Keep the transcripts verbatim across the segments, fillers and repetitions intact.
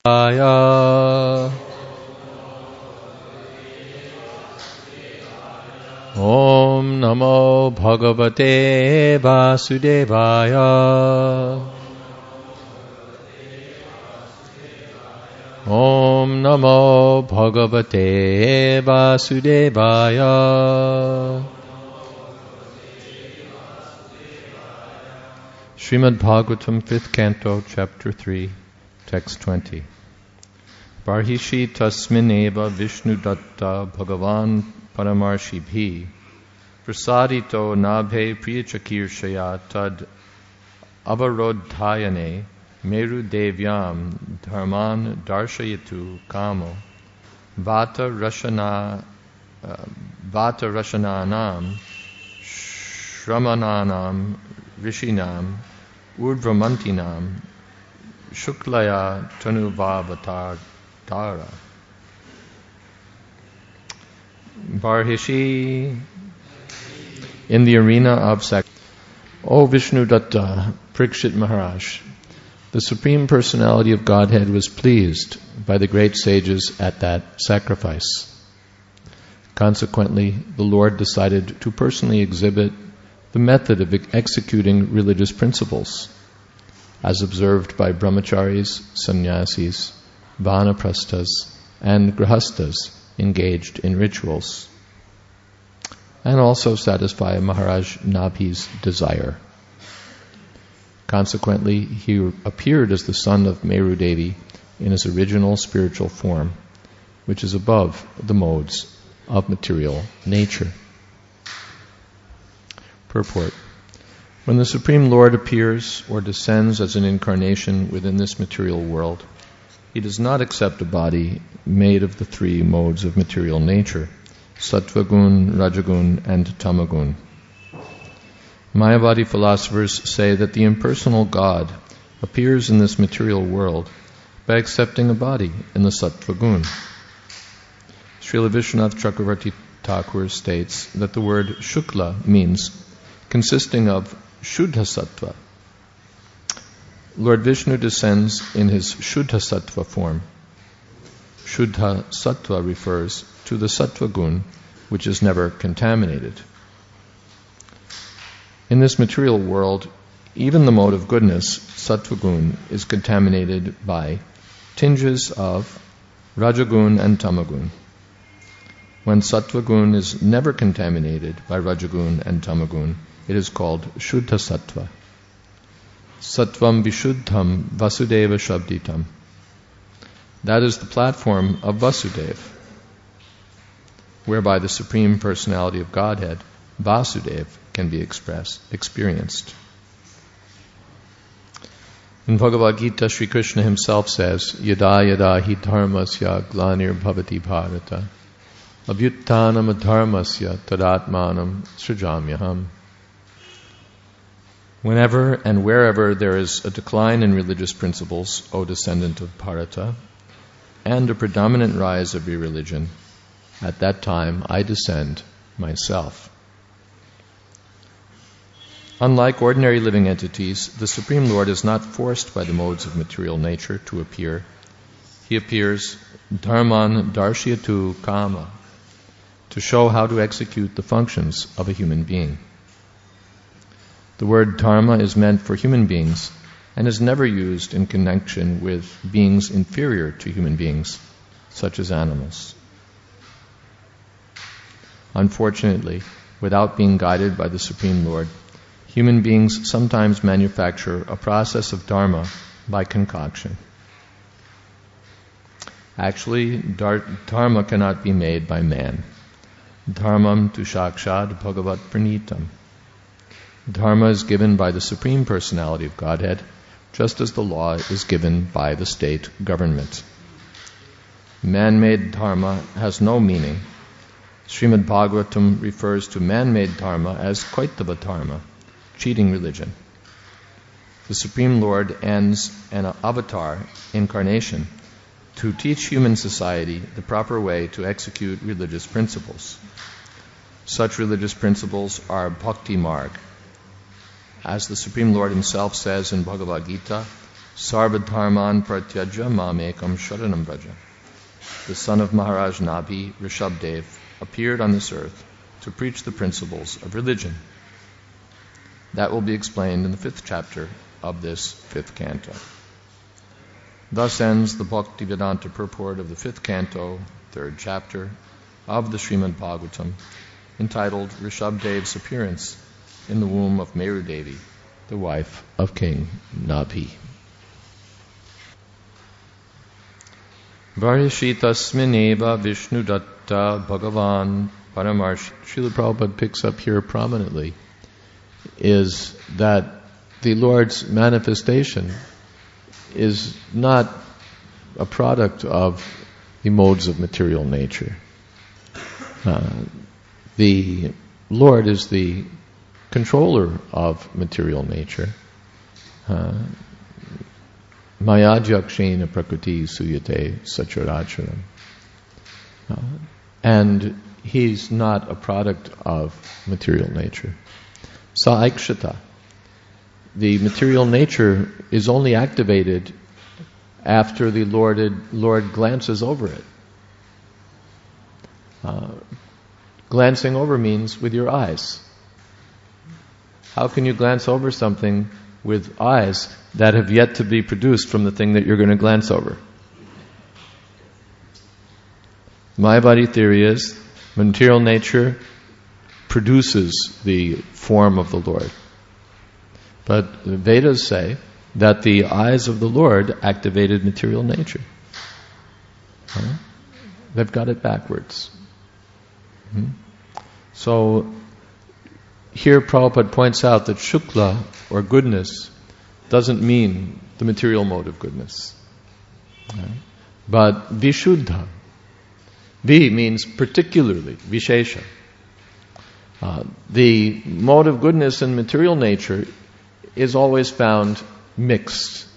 Om Namo Bhagavate Vasudevaya. Om Namo Bhagavate Vasudevaya. Srimad Bhagavatam, fifth canto, chapter three, text twenty. Barhishi tasmineva Vishnu datta Bhagavan Paramarshibhi Prasadito nabhe priyachakirshaya tad avarodhayane meru devyam dharman darshayatu kamo vata rashana uh, vata rashananam shramananam rishinam urdhvamantinam shuklaya tanuvavatar Tara. Barhishi, in the arena of sacrifice. O Vishnu Datta, Parikshit Maharaj, the Supreme Personality of Godhead was pleased by the great sages at that sacrifice. Consequently, the Lord decided to personally exhibit the method of executing religious principles, as observed by brahmacharis, sannyasis, vanaprasthas, and grihastas engaged in rituals, and also satisfy Maharaj Nabhi's desire. Consequently, he appeared as the son of Meru Devi in his original spiritual form, which is above the modes of material nature. Purport. When the Supreme Lord appears or descends as an incarnation within this material world, He does not accept a body made of the three modes of material nature, Sattva-gun, Rajagun, and Tamagun. Mayavadi philosophers say that the impersonal God appears in this material world by accepting a body in the Sattva-gun. Srila Vishwanath Chakravarti Thakur states that the word Shukla means consisting of Shuddha Sattva. Lord Vishnu descends in his Shuddha Sattva form. Shuddha Sattva refers to the Sattva gun, which is never contaminated. In this material world, even the mode of goodness, Sattva gun, is contaminated by tinges of Rajagun and Tamagun. When Sattva gun is never contaminated by Rajagun and Tamagun, it is called Shuddha Sattva. Sattvam Vishuddham Vasudeva Shabditam. That is the platform of Vasudeva, whereby the Supreme Personality of Godhead, Vasudeva, can be expressed, experienced. In Bhagavad Gita, Sri Krishna himself says, Yada yada hi dharmasya glanir bhavati bharata abhyuttanam adharmasya tadatmanam srijamyaham. Whenever and wherever there is a decline in religious principles, O descendant of Bharata, and a predominant rise of your religion, at that time I descend myself. Unlike ordinary living entities, the Supreme Lord is not forced by the modes of material nature to appear. He appears dharman darshyatu kama, to show how to execute the functions of a human being. The word dharma is meant for human beings and is never used in connection with beings inferior to human beings, such as animals. Unfortunately, without being guided by the Supreme Lord, human beings sometimes manufacture a process of dharma by concoction. Actually, dharma cannot be made by man. Dharmam tu shakshad bhagavat pranitam. Dharma is given by the Supreme Personality of Godhead, just as the law is given by the state government. Man-made dharma has no meaning. Srimad Bhagavatam refers to man-made dharma as Kaitava dharma, cheating religion. The Supreme Lord ends an avatar incarnation to teach human society the proper way to execute religious principles. Such religious principles are Bhakti Marg. As the Supreme Lord himself says in Bhagavad Gita, Sarvadharman pratyajya mamekam sharanam vraja. The son of Maharaj Nabhi, Rishabdev, appeared on this earth to preach the principles of religion. That will be explained in the fifth chapter of this fifth canto. Thus ends the Bhaktivedanta purport of the fifth canto, third chapter of the Srimad Bhagavatam, entitled Rishabdev's Appearance in the Womb of Meru Devi, the wife of King Nabhi. Varishitasmineva Vishnu Datta Bhagavan Paramarsh. Srila Prabhupada picks up here prominently is that the Lord's manifestation is not a product of the modes of material nature. Uh, the Lord is the controller of material nature. Uh, Mayadhyakshena prakriti suyate sacharacharam. Uh, and he's not a product of material nature. Saikshata. The material nature is only activated after the Lord, Lord glances over it. Uh, glancing over means with your eyes. How can you glance over something with eyes that have yet to be produced from the thing that you're going to glance over? Mayavadi theory is material nature produces the form of the Lord. But the Vedas say that the eyes of the Lord activated material nature. Huh? They've got it backwards. Hmm? So here Prabhupada points out that Shukla, or goodness, doesn't mean the material mode of goodness. Right? But Vishuddha. Vi means particularly, Vishesha. Uh, the mode of goodness in material nature is always found mixed.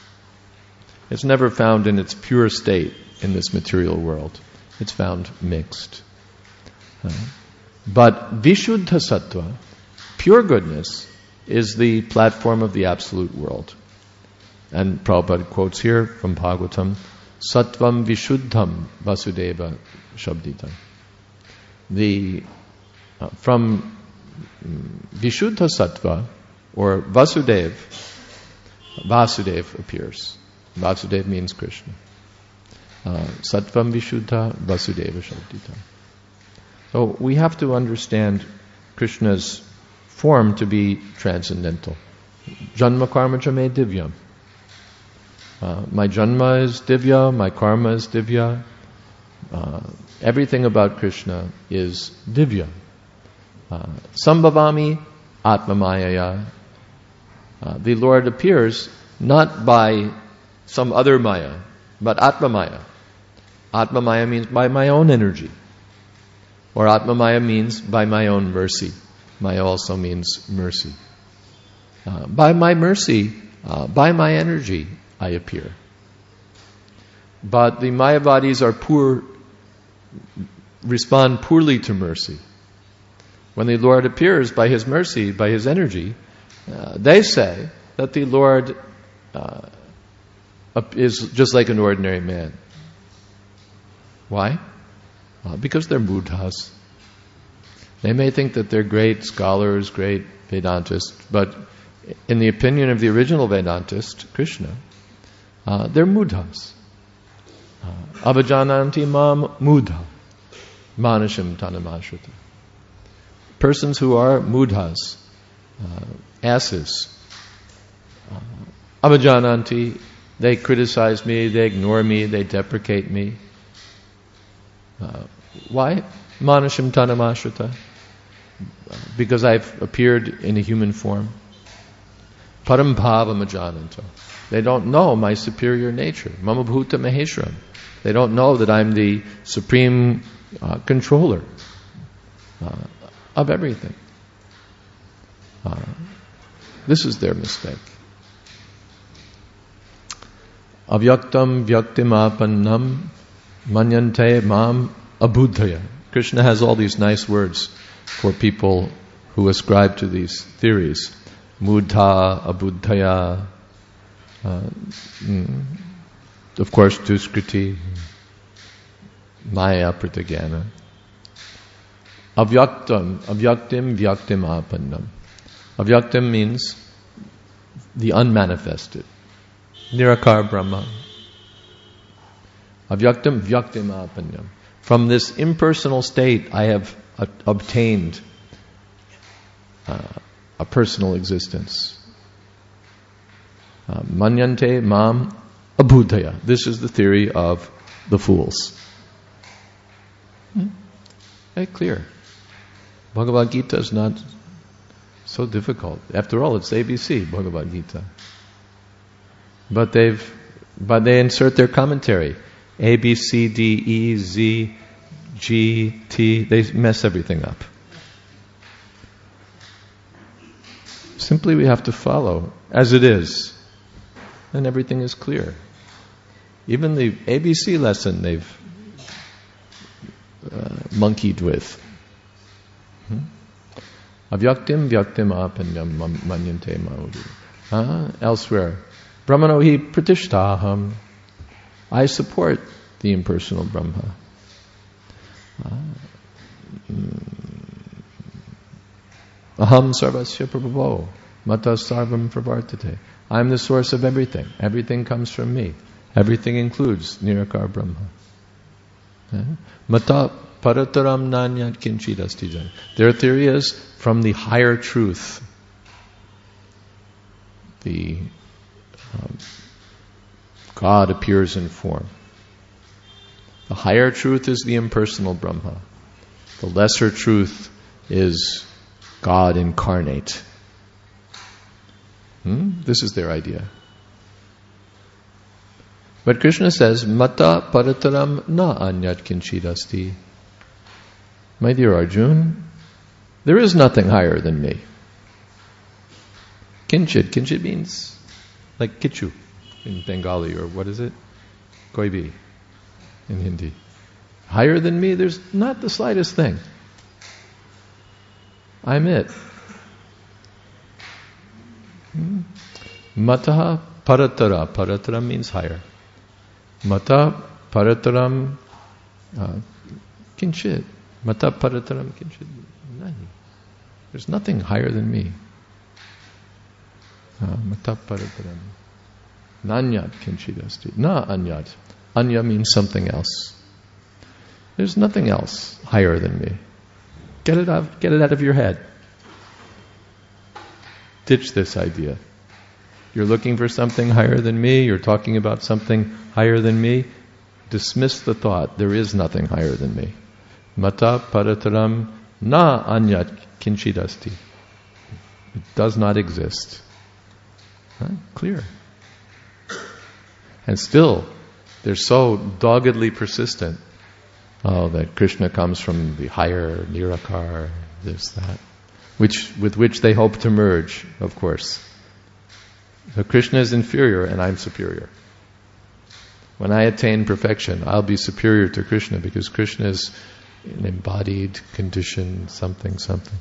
It's never found in its pure state in this material world. It's found mixed. Uh, but Vishuddha Sattva, pure goodness, is the platform of the absolute world. And Prabhupada quotes here from Bhagavatam, Sattvam Vishuddham Vasudeva Shabditam. The, uh, from um, Vishuddha Sattva, or Vasudev, Vasudev appears. Vasudev means Krishna. Uh, Sattvam Vishuddha Vasudeva Shabditam. So we have to understand Krishna's form to be transcendental. Janma karma cha me divyam. Uh, my janma is divya, my karma is divya. Uh, everything about Krishna is divya. Uh, Sambhavami atmamayaya. Uh, the Lord appears not by some other maya, but atmamaya. Atmamaya means by my own energy. Or atmamaya means by my own mercy. Maya also means mercy. Uh, by my mercy, uh, by my energy, I appear. But the Mayavadis are poor, respond poorly to mercy. When the Lord appears by His mercy, by His energy, uh, they say that the Lord uh, is just like an ordinary man. Why? Uh, because they're Buddhas. They may think that they're great scholars, great Vedantists, but in the opinion of the original Vedantist, Krishna, uh, they're Mudhas. Uh, Avajananti mam mudha, manashim tanamashrita. Persons who are Mudhas, uh, asses. Uh, Avajananti, they criticize me, they ignore me, they deprecate me. Uh, why? Manashim tanamashrita. Because I've appeared in a human form. Parambhava majananta. They don't know my superior nature. Mama bhuta maheshwaram. They don't know that I'm the supreme uh, controller uh, of everything. Uh, this is their mistake. Avyaktam vyaktimapannam manyante mam abudhaya. Krishna has all these nice words for people who ascribe to these theories. Mudha, abuddhaya, Uh, mm, of course, Duskriti, Maya Pratyajnana. Avyaktam, avyaktim, vyaktim apannam. Avyaktam means the unmanifested. Nirakar Brahma. Avyaktam, vyaktim apannam. From this impersonal state, I have uh, obtained uh, a personal existence. Uh, Manyante mam abhudaya. This is the theory of the fools. Hmm? Very clear. Bhagavad Gita is not so difficult. After all, it's A B C, Bhagavad Gita. But they've, but they insert their commentary. A, B, C, D, E, Z, G, T. They mess everything up. Simply we have to follow as it is. And everything is clear. Even the A B C lesson they've uh, monkeyed with. Hmm? Avyaktim vyaktim apanyam manyante maudi. Uh, elsewhere. Brahmano hi pratishtaham. I support the impersonal Brahma. Uh, Aham sarvasya prabhavo. Mata sarvam pravartate. I am the source of everything. Everything comes from me. Everything includes Nirakar Brahma. Mata parataram nanyat kinchid asti jana. Their theory is from the higher truth. The um, God appears in form. The higher truth is the impersonal Brahma. The lesser truth is God incarnate. Hmm? This is their idea. But Krishna says, Mata parataram na anyat kinchid asti. My dear Arjun, there is nothing higher than me. Kinchid. Kinchid means like kichu in Bengali, or what is it? Koi bhi in Hindi. Higher than me, there's not the slightest thing. I'm it. Hmm? Mataha paratara. Paratara means higher. Mata parataram uh, kinchit. Mata parataram kinchit. Nahi. There's nothing higher than me. Uh, Mata parataram. Nanyat kinchit asti. Na anyat. Anya means something else. There's nothing else higher than me. Get it out, get it out of your head. Ditch this idea. You're looking for something higher than me, you're talking about something higher than me, dismiss the thought, there is nothing higher than me. Mata parataram na anyat kinchid asti. It does not exist. Huh? Clear. And still, they're so doggedly persistent. Oh, that Krishna comes from the higher Nirakar, this, that, which with which they hope to merge, of course. So Krishna is inferior and I'm superior. When I attain perfection, I'll be superior to Krishna because Krishna is an embodied condition, something, something.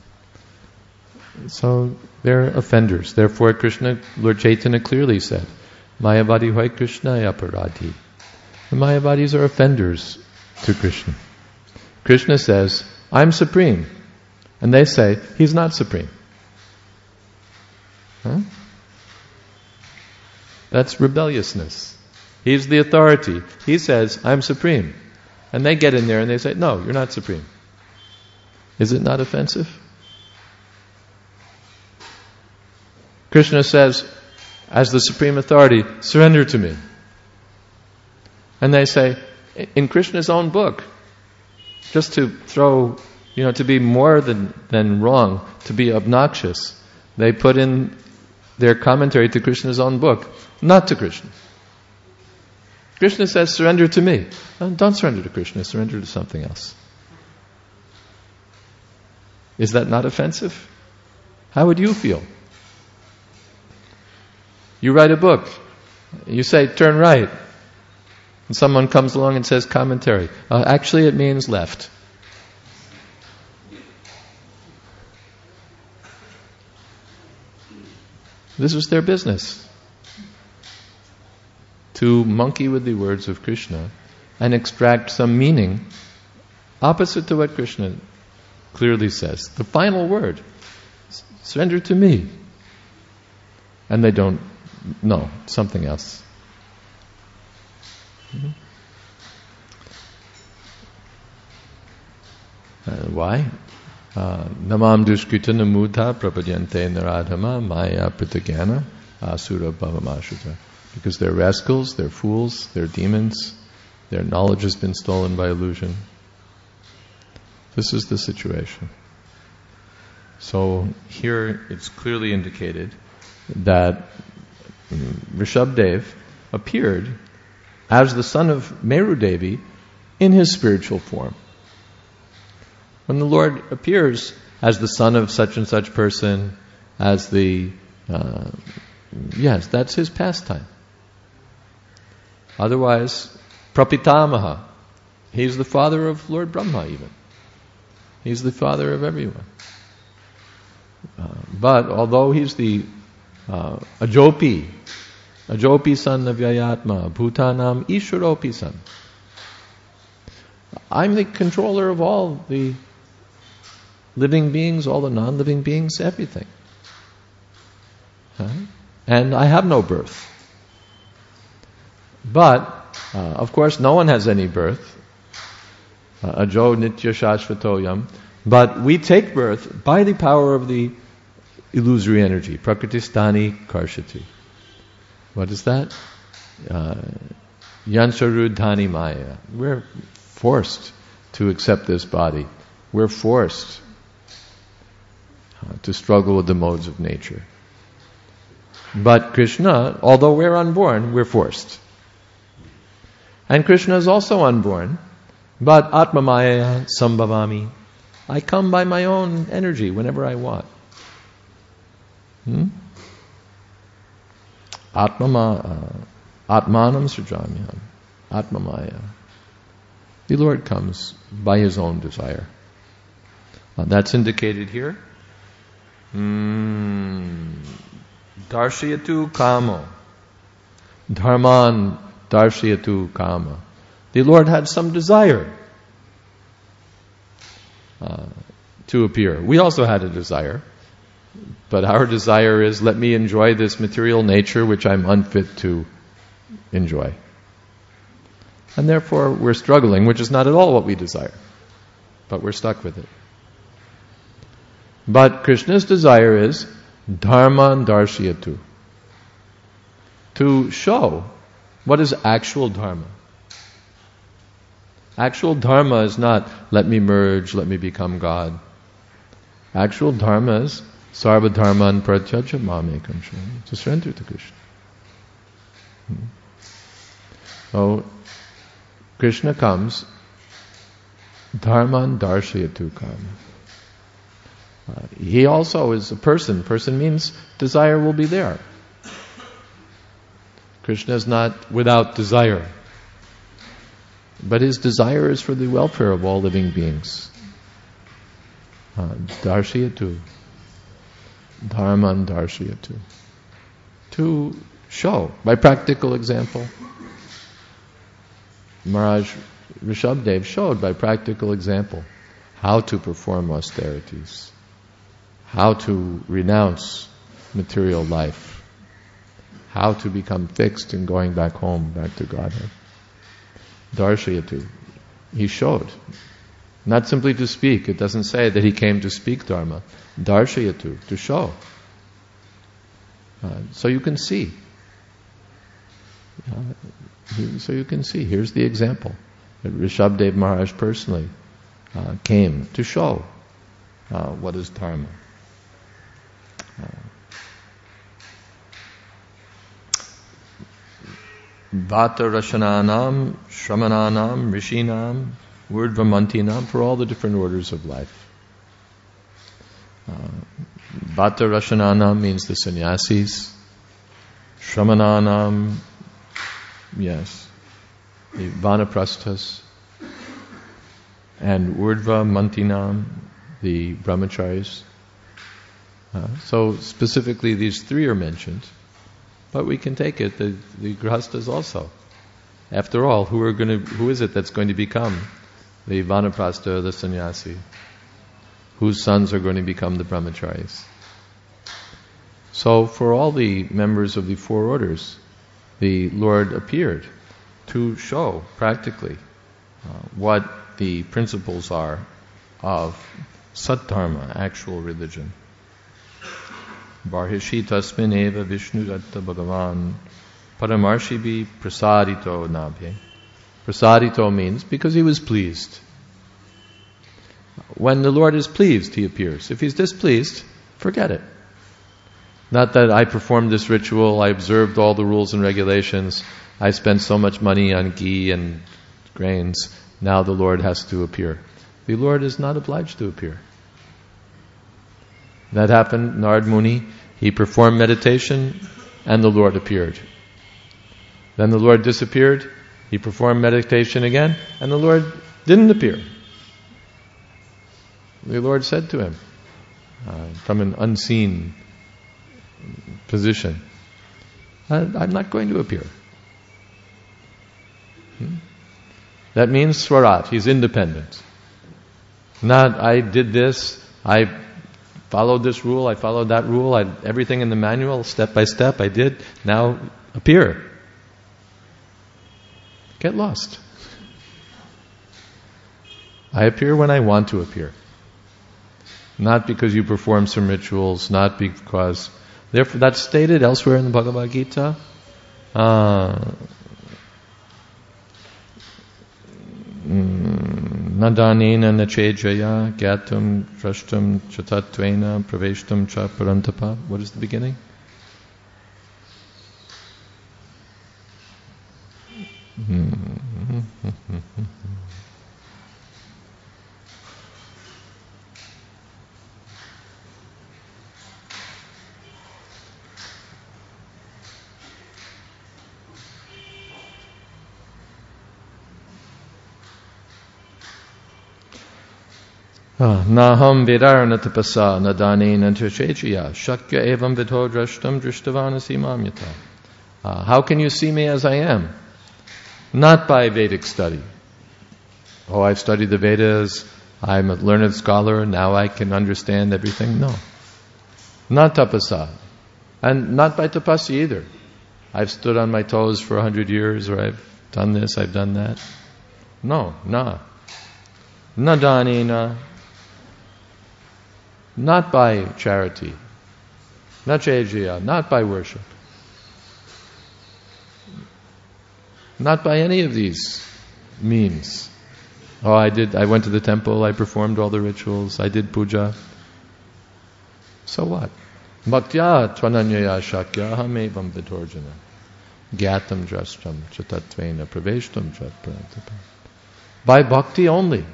So they're offenders. Therefore Krishna, Lord Chaitanya clearly said, Mayavadi hoy Krishna aparadhi. The Mayavadis are offenders to Krishna. Krishna says, I'm supreme. And they say, He's not supreme. Huh? That's rebelliousness. He's the authority. He says, I'm supreme. And they get in there and they say, no, you're not supreme. Is it not offensive? Krishna says, as the supreme authority, surrender to me. And they say, in Krishna's own book, just to throw, you know, to be more than, than wrong, to be obnoxious, they put in their commentary to Krishna's own book, not to Krishna. Krishna says, surrender to me. No, don't surrender to Krishna, surrender to something else. Is that not offensive? How would you feel? You write a book. You say, turn right. And someone comes along and says, commentary. Uh, actually, it means left. This was their business. to monkey with the words of Krishna and extract some meaning opposite to what Krishna clearly says. The final word, surrender to me. And they don't know, something else. Mm-hmm. Uh, why? Namam dushkrita namudha prapajante naradhama maya pritagana asura bhavamashita. Because they're rascals, they're fools, they're demons, their knowledge has been stolen by illusion. This is the situation. So here it's clearly indicated that Rishabdev appeared as the son of Meru Devi in his spiritual form. When the Lord appears as the son of such and such person, as the, uh, yes, that's his pastime. Otherwise, Prapitamaha, he's the father of Lord Brahma even. He's the father of everyone. Uh, but although he's the uh, Ajopi, Ajopi son of Yayatma, Bhutanam Ishwaropi son. I'm the controller of all the living beings, all the non-living beings, everything. Huh? And I have no birth. But, uh, of course, no one has any birth. Uh, Ajo nitya shashvatoyam. But we take birth by the power of the illusory energy. Prakritistani karshati. What is that? Uh, Yansharudhani maya. We're forced to accept this body. We're forced uh, to struggle with the modes of nature. But Krishna, although we're unborn, we're forced. And Krishna is also unborn, but Atmamaya Sambhavami. I come by my own energy whenever I want. Hmm? Atmama, uh, Atmanam Srijamyam. Atmamaya. The Lord comes by His own desire. Uh, that's indicated here. Mm. Darshayatu kamo. Dharman darshayatu kama. The Lord had some desire uh, to appear. We also had a desire. But our desire is, let me enjoy this material nature which I'm unfit to enjoy. And therefore we're struggling, which is not at all what we desire. But we're stuck with it. But Krishna's desire is dharman darshayatu. To show what is actual dharma. Actual dharma is not, let me merge, let me become God. Actual dharma is sarva dharman pratyaja mamekam shram. To surrender to Krishna. Hmm. So, Krishna comes, dharman darshayatu kama. Uh, he also is a person. Person means desire will be there. Krishna is not without desire. But his desire is for the welfare of all living beings. Uh, darshayatu. Dharman darshayatu. To show, by practical example. Maharaj Rishabdev showed by practical example how to perform austerities, how to renounce material life, how to become fixed in going back home, back to Godhead. Darshayatu. He showed. Not simply to speak. It doesn't say that he came to speak Dharma. Darshayatu, to show. Uh, so you can see. Uh, so you can see. Here's the example. That Rishabdev Maharaj personally uh, came to show uh, what is Dharma. Uh, Vata Rashananam, Shramananam, Rishinam, Urdhvamantinam, for all the different orders of life. Uh, Vata Rashananam means the sannyasis. Shramananam, yes, the vanaprasthas. And Urdhvamantinam, the brahmacharis. Uh, so specifically these three are mentioned. but we can take it, the, the grihastas also. After all, who are going to, who is it that's going to become the vanaprastha, the sannyasi? Whose sons are going to become the brahmacharis? So for all the members of the four orders, the Lord appeared to show practically uh, what the principles are of Saddharma, actual religion. Barhishi tasmin eva Vishnu datta bhagavan paramarshibi prasadito nabhe. Prasadito means because he was pleased. When the Lord is pleased, he appears. If he's displeased, forget it. Not that I performed this ritual, I observed all the rules and regulations, I spent so much money on ghee and grains, now the Lord has to appear. The Lord is not obliged to appear. That happened, Narad Muni, he performed meditation and the Lord appeared. Then the Lord disappeared, he performed meditation again and the Lord didn't appear. The Lord said to him, uh, from an unseen position, I'm not going to appear. Hmm? That means swarat, he's independent. Not, I did this, I followed this rule, I followed that rule, I, everything in the manual, step by step, I did, now appear. Get lost. I appear when I want to appear. Not because you perform some rituals, not because... Therefore, that's stated elsewhere in the Bhagavad Gita. Uh, Nadanena nachejaya gyatum drashtum chatatvena praveshtum cha parantapa. What is the beginning? Naham vedarana tapasa nadane nantachechiya shakya evam vidho drashtam drishtavanasi mamyata. How can you see me as I am? Not by Vedic study. Oh, I've studied the Vedas, I'm a learned scholar, now I can understand everything. No. Not tapasa. And not by tapasya either. I've stood on my toes for a hundred years, or I've done this, I've done that. No, na. Nadanena. Not by charity, not chejya, not by worship, not by any of these means. Oh, I did. I went to the temple. I performed all the rituals. I did puja. So what? Bhaktya tvananyaya shakya hamevam vidorjana gyatam drashtam chatatvena praveshtam chatprantapa. By bhakti only.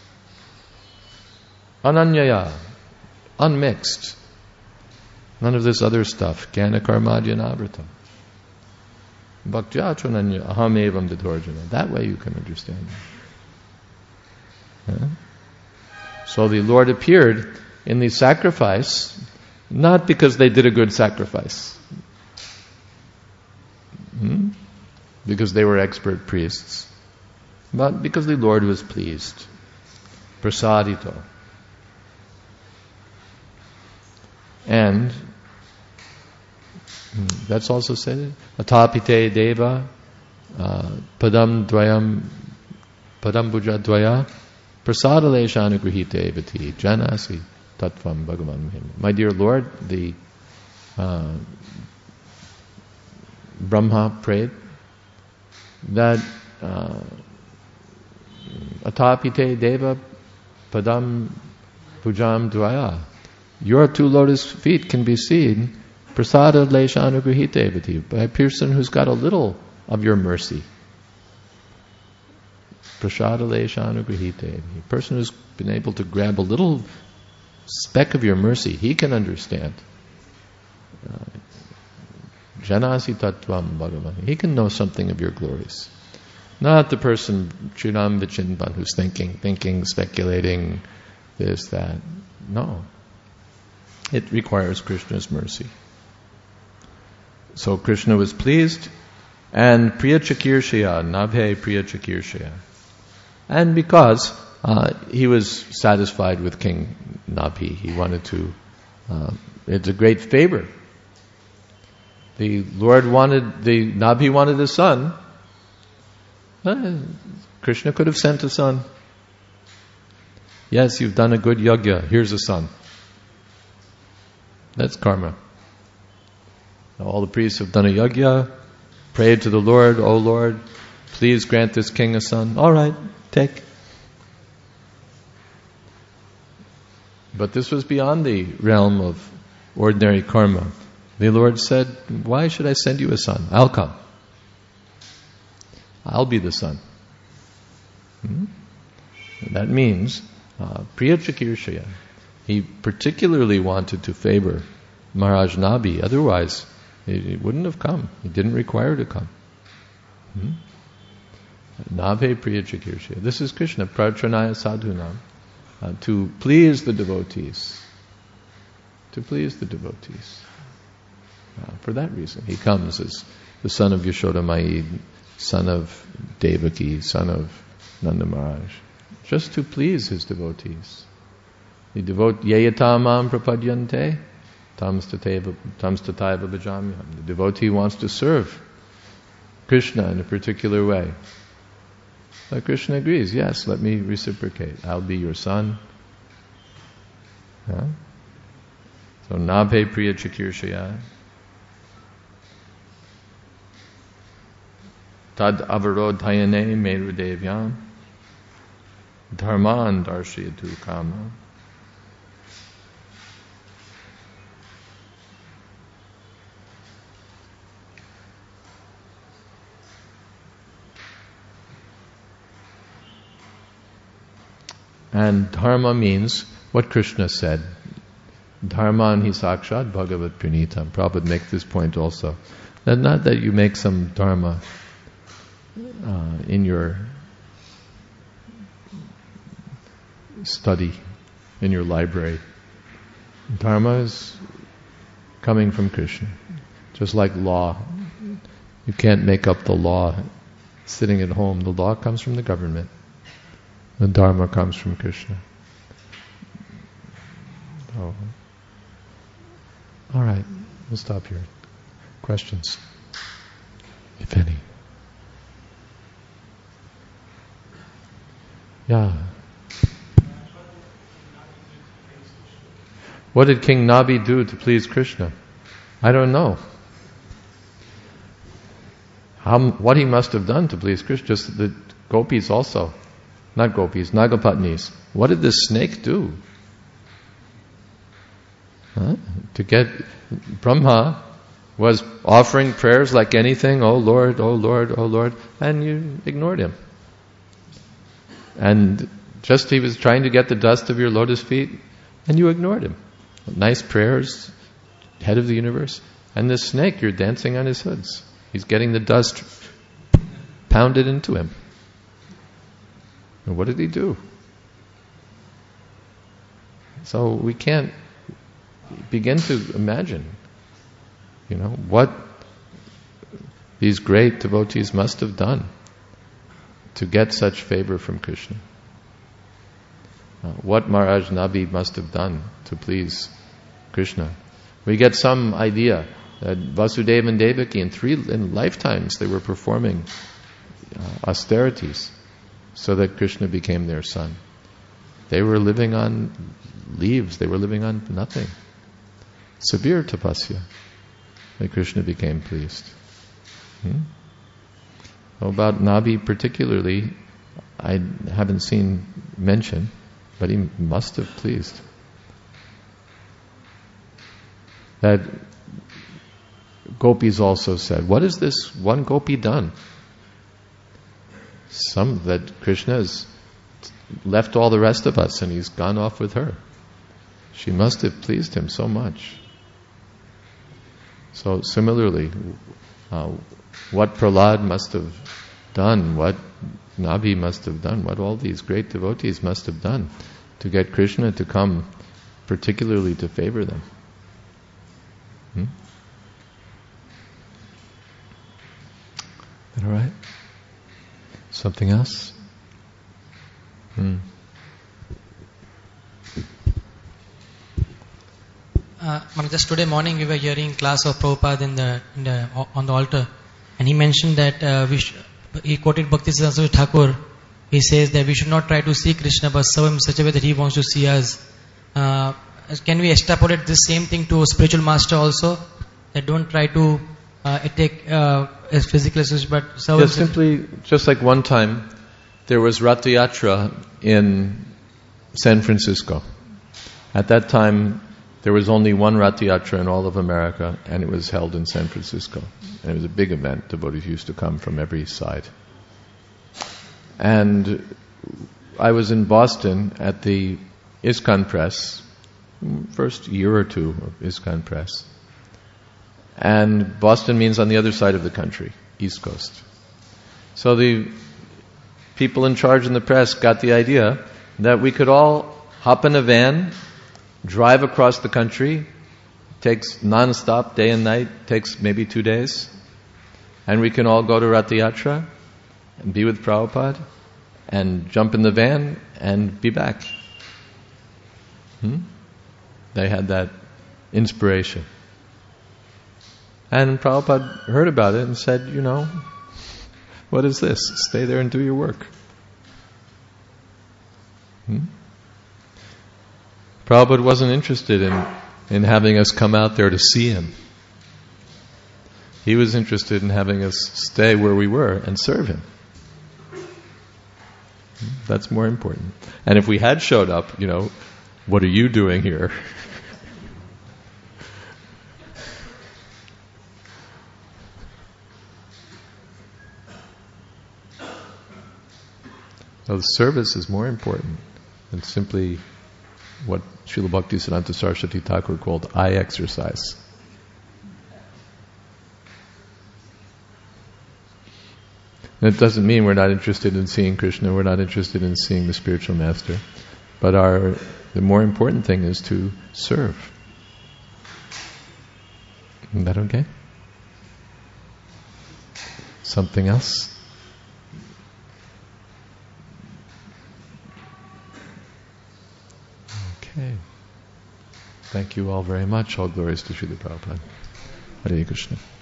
Ananyaya. Unmixed. None of this other stuff. Jnana karmadya navritam. Bhaktya chananya aham evam vidorjana. That way you can understand it. Yeah? So the Lord appeared in the sacrifice, not because they did a good sacrifice. Hmm? Because they were expert priests. But because the Lord was pleased. Prasadito. And that's also said. Atapite deva uh, padam dvayam padam buja dvaya prasadalesha anugrihite evati janasi tattvam bhagavan mahima. My dear Lord, the uh, Brahma prayed that uh, atapite deva padam bujam dvaya. Your two lotus feet can be seen prasada lesha anugrihite by a person who's got a little of your mercy. Prasada lesha anugrihite. A person who's been able to grab a little speck of your mercy, he can understand. Janasi tattvam bhagavan. He can know something of your glories. Not the person, Chiram Vichinvan, who's thinking, thinking, speculating, this, that. No. It requires Krishna's mercy. So Krishna was pleased, and Priya Chakirshaya, Nabhe Priya Chakirshaya. And because uh, he was satisfied with King Nabhi, he wanted to, uh, it's a great favor. The Lord wanted, the Nabhi wanted a son. Uh, Krishna could have sent a son. Yes, you've done a good yajna, here's a son. That's karma. Now, all the priests have done a yajna, prayed to the Lord, oh Lord, please grant this king a son. All right, take. But this was beyond the realm of ordinary karma. The Lord said, why should I send you a son? I'll come. I'll be the son. Hmm? That means, uh, Priya Chakirshaya, he particularly wanted to favor Maharaj Nabhi. Otherwise, he, he wouldn't have come. He didn't require to come. Hmm? Nabhe Priya Chakirshaya. This is Krishna, Prarthanaya Sadhunam. Uh, to please the devotees. To please the devotees. Uh, for that reason, he comes as the son of Yashoda Mai, son of Devaki, son of Nanda Maharaj, just to please his devotees. The devote yeyatamam prapadyante tam stataiva bhajamyam. The devotee wants to serve Krishna in a particular way. So Krishna agrees, yes, let me reciprocate. I'll be your son. Yeah? So Nabhe Priya Chakirshaya. Tad avarodhayane merudevyam dharman darshayatu kama. And dharma means what Krishna said. Dharman hi sakshat bhagavat pranitam. Prabhupada would make this point also. That not that you make some dharma uh, in your study, in your library. Dharma is coming from Krishna. Just like law. You can't make up the law sitting at home. The law comes from the government. The Dharma comes from Krishna. Oh. All right, we'll stop here. Questions, if any? Yeah. What did King Nabhi do to please Krishna? I don't know. How, what he must have done to please Krishna, just the gopis also. Not gopis, Nagapatnis. What did this snake do? Huh? To get, Brahma was offering prayers like anything, oh Lord, oh Lord, oh Lord, and you ignored him. And just he was trying to get the dust of your lotus feet, and you ignored him. Nice prayers, head of the universe. And this snake, you're dancing on his hoods. He's getting the dust pounded into him. And what did he do? So we can't begin to imagine, you know, what these great devotees must have done to get such favor from Krishna. Uh, what Maharaj Nabhi must have done to please Krishna. We get some idea that Vasudeva and Devaki in three in lifetimes they were performing uh, austerities so that Krishna became their son. They were living on leaves. They were living on nothing. Severe tapasya. That Krishna became pleased. Hmm? Well, about Nabhi particularly, I haven't seen mention, but he must have pleased. That gopis also said, what has this one gopi done? Some that Krishna has left all the rest of us and he's gone off with her. She must have pleased him so much. So similarly, uh, what Prahlad must have done, what Nabhi must have done, what all these great devotees must have done to get Krishna to come particularly to favor them. Hmm? All right? Something else? Hmm. Uh, just today morning we were hearing class of Prabhupada in the, in the on the altar, and he mentioned that uh, we sh- he quoted Bhaktisiddhanta Saraswati Thakur. He says that we should not try to see Krishna but serve him in such a way that he wants to see us. Uh, can we extrapolate this same thing to a spiritual master also? That don't try to uh, take uh, as physical as but serve Yeah, him. simply, just like one time, there was Ratha Yatra in San Francisco. At that time, there was only one Ratha Yatra in all of America, and it was held in San Francisco. And it was a big event. Devotees used to come from every side. And I was in Boston at the ISKCON Press, first year or two of ISKCON Press. And Boston means on the other side of the country, East Coast. So the people in charge in the press got the idea that we could all hop in a van, drive across the country, takes non-stop, day and night, takes maybe two days, and we can all go to Ratha Yatra and be with Prabhupada and jump in the van and be back. Hmm? They had that inspiration. And Prabhupada heard about it and said, you know, what is this? Stay there and do your work. Hmm? Prabhupada wasn't interested in, in having us come out there to see him. He was interested in having us stay where we were and serve him. That's more important. And if we had showed up, you know, what are you doing here? So the service is more important than simply what Srila Bhaktisiddhanta Saraswati Thakur called eye exercise. And it doesn't mean we're not interested in seeing Krishna, we're not interested in seeing the spiritual master, but our the more important thing is to serve. Is that okay? Something else? Okay. Thank you all very much. All glories to Srila Prabhupada. Hare Krishna.